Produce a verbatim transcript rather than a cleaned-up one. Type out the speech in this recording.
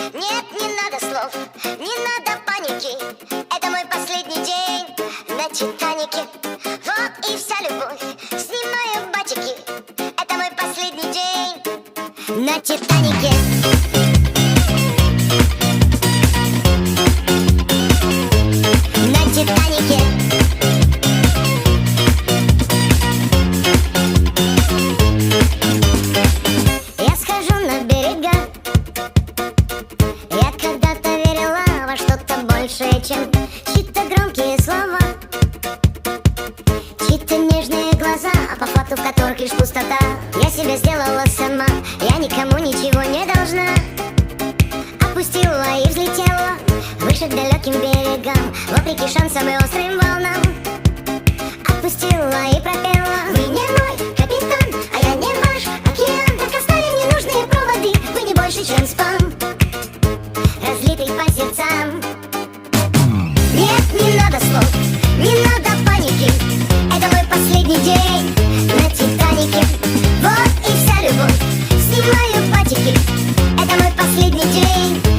Нет, не надо слов, не надо паники. Это мой последний день на Титанике. Вот и вся любовь, снимаю батики. Это мой последний день на Титанике. На Титанике. Я схожу на берега. Я когда-то верила во что-то большее, чем чьи-то громкие слова, чьи-то нежные глаза, а по факту в которых лишь пустота. Я себя сделала сама, я никому ничего не должна. Опустила и взлетела выше к далеким берегам, вопреки шансам и острым волнам. Опустила и пропела: вы не мой капитан, а я не ваш океан. Так оставим ненужные проводы, вы не больше, чем спам, разлитый по сердцам. Нет, не надо слов, не надо паники. Это мой последний день на Титанике. Вот и вся любовь, снимаю батики. Это мой последний день